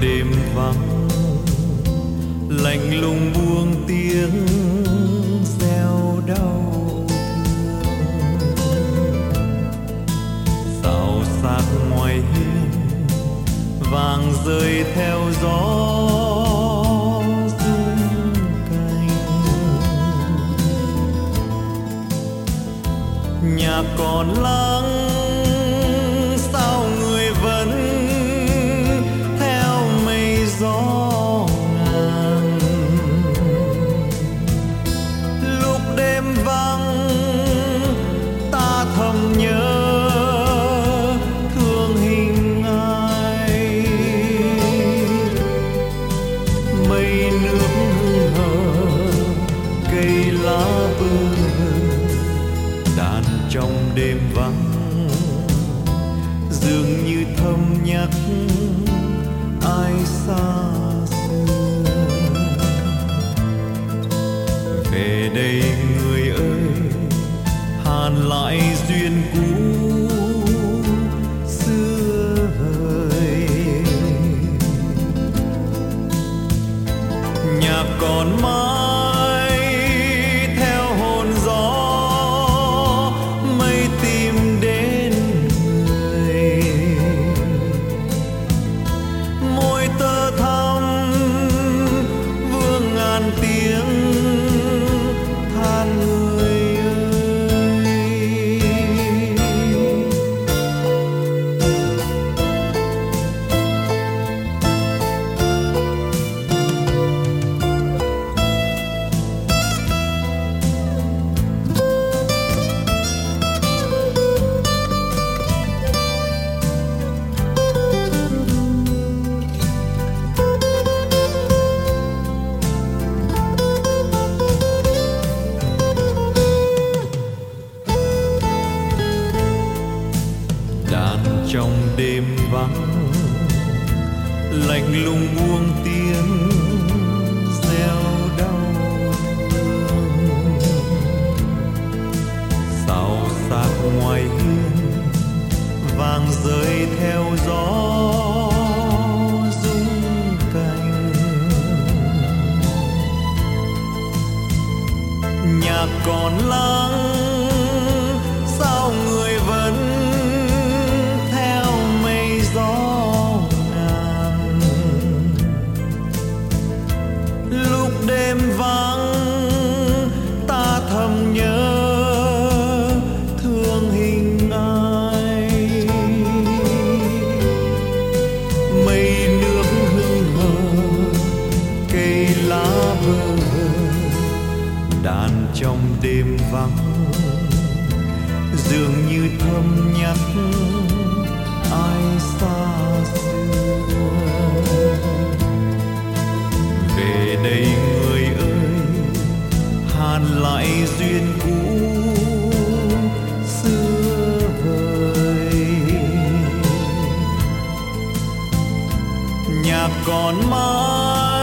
đêm vắng, lạnh lùng buông tiếng reo đau thương. Xào xạc ngoài hiên, vàng rơi theo gió rung cành. Nhà còn lắng, sao người vẫn theo mây gió ngàn. Lúc đêm vắng ta thầm nhớ thương hình ai. Mây nước hương hờ, cây lá bơ đàn trong đêm vắng, dường như thầm nhắc ai xa xưa. Về đây người ơi, hàn lại duyên cũ xưa hời. Nhạc còn mãi theo hồn gió, mây tìm đến người. Môi tơ thắm vương ngàn tiếng than người ơi. Đàn trong đêm vắng, lạnh lùng buông tiếng reo đau thương. Xào xạc ngoài hiên, vàng rơi theo gió rung cành. Nhạc còn lắng, sao người vẫn theo mây gió ngàn. Lúc đêm vắng ta thầm nhớ thương hình ai. Mây nước hương hờ, cây lá bơ đàn trong đêm vắng, dường như thầm nhắc ai xa xưa. Về đây người ơi, hàn lại duyên cũ xưa vời. Nhạc còn mãi